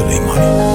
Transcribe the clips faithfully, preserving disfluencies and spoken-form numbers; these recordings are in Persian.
سلیمانی.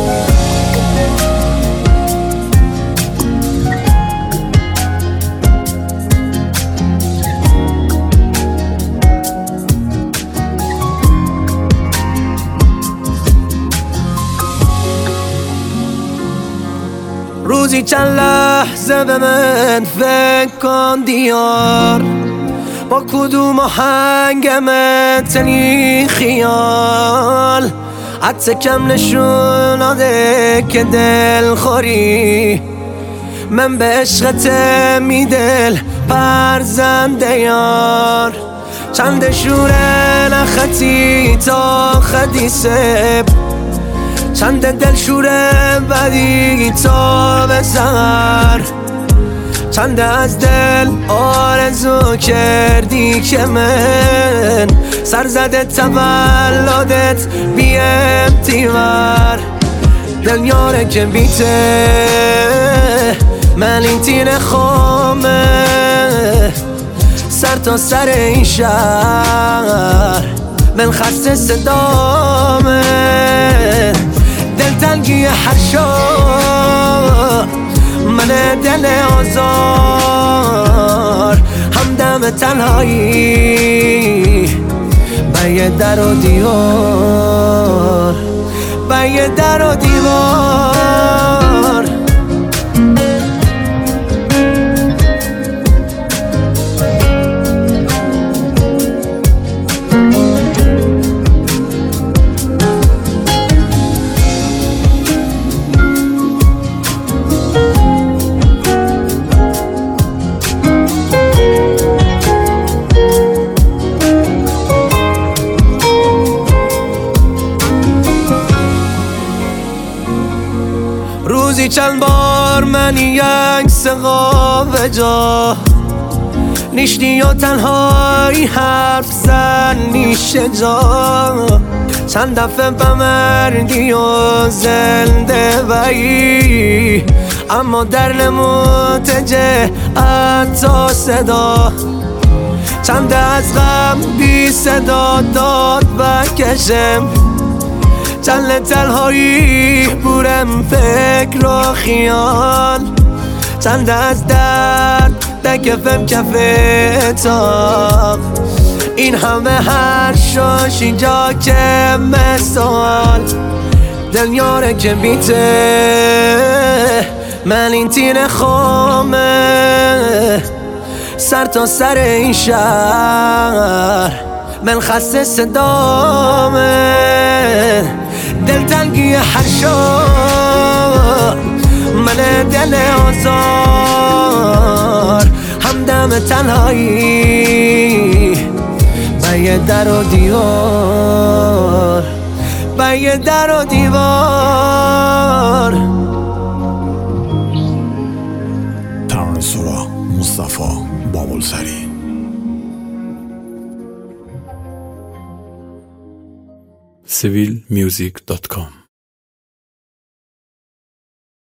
روزی چند لحظه به من فکر کن دیار، با کدوم آهنگ متنی خیال حتی کم نشون داده که دل خوری. من به عشقت می دل پرزنده یار، چند شوره نخطی تا خدیسه، چند دل شوره بدی تا به سر، چند از دل آرزو کردی که من سر زده تولدت بیم تیور. دل یاره که بیته من این تین خامه، سر تا سر این شهر من خسته صدامه. دلتنگی هر شب من دل آزار، همدم تنهایی به یه در و دیوار، به یه در و دیوار. روزی چند بار من یک سقا جا نیشتی و تنهایی حرف زن نیشه جا، چند دفعه بمردی و زنده بایی، اما در نموتجه حتی صدا، چند از غم بی صدا داد بکشم، چند تنهایی بورم فکر و خیال، چند از درد دکفم کف اتاق، این همه هر شاش اینجا که مثال. دل یاره که بیته من این تین خامه، سر تا سر این شهر من خسته صدامه. دلتنگی هر شب من دل آزار، همدم تنهایی به یه در و دیوار، به یه در و دیوار. ترانه سرا مصطفی بابلسری. سیویل میوزیک دات کام